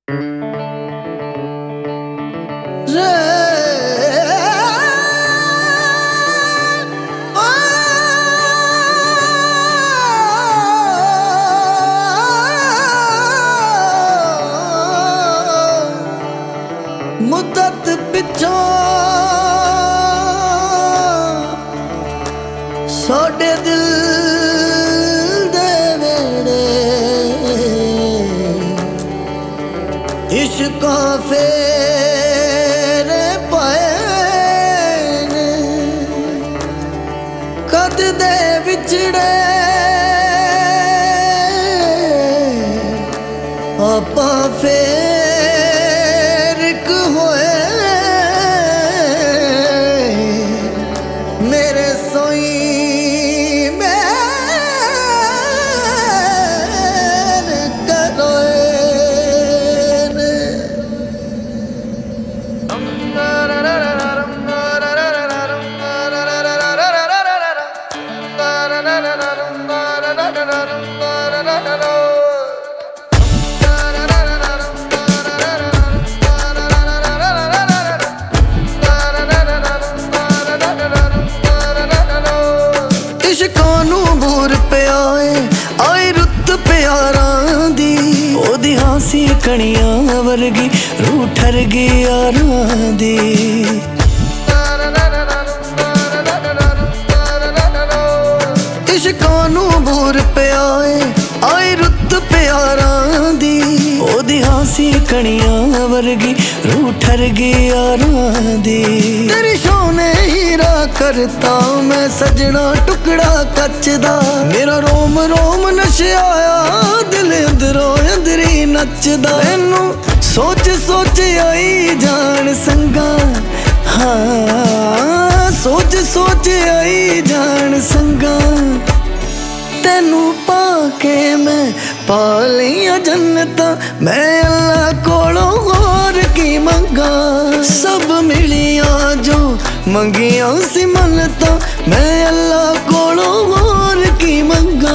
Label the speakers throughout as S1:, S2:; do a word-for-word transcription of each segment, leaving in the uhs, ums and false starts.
S1: मुद्दत पिछों साडे दिल दे वेड़े इश्का फेरे पाए ने कद दे विछड़े आपा फेर हासी कणियां वर्गी रूह ठर गई यारां दी इश्कां नू बूर पिया आई रुत प्यारां दी ओदी हासी कणियां वर्गी रूह ठर गई यारां दी तेरी सोने हीरा करता मैं सजना टुकड़ा कच दा मेरा रोम रोम नशआया दिल अंदरों अंदरी नचदा मैनू सोच सोच आई जान संगा हाँ सोच सोच आई जान संगा तेनू पाके मैं पा लिया जन्नत मैं अल्लाह कोलों होर की मंगा सब मिलिया जो मंगिया सी मन्नतां मैं अल्लाह कोलों होर की मंगा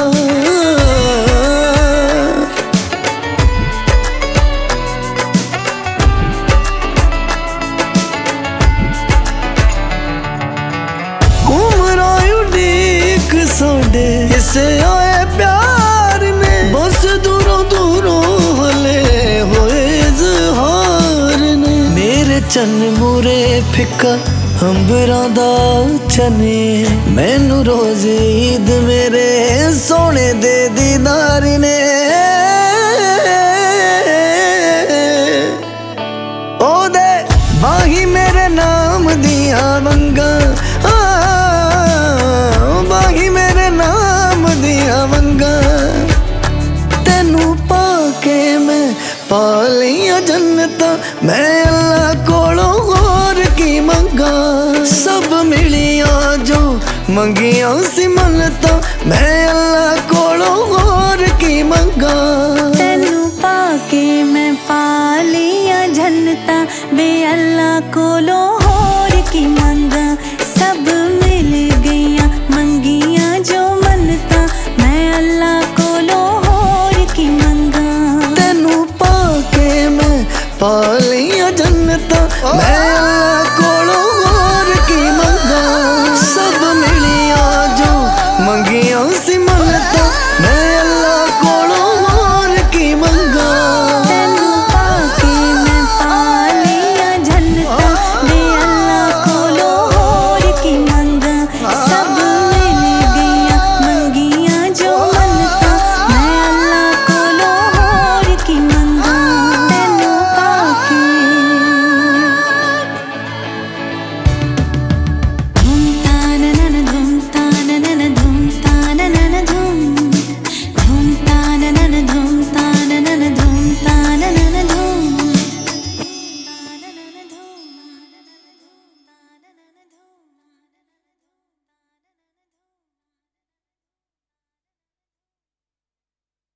S1: सोडे इसे आए प्यार ने बस दूरों दूरों हले होए इज़हार ने मेरे चन मुरे फिका अंबरां दा चने मैनू रोज ईद मेरे सोने दे दीदार ने ओ दे बाही मेरे नाम दिया वंगा बागी मेरे नाम दिया वंगा तेनू पाके मैं पा लिया जन्नत मैं अल्लाह कोलों होर की मंगा सब मिलिया जो मंगिया सी मन्नतां मैं अल्लाह कोलों होर की मंगा
S2: तेनू पाके मैं पा लिया जन्नत बे अल्लाह कोलों होर की मंगा सब मिल गईया मंगिया जो मनता मैं अल्लाह कोलों होर की मंगा
S1: तेनू पाके मैं पा लिया जन्नत मैं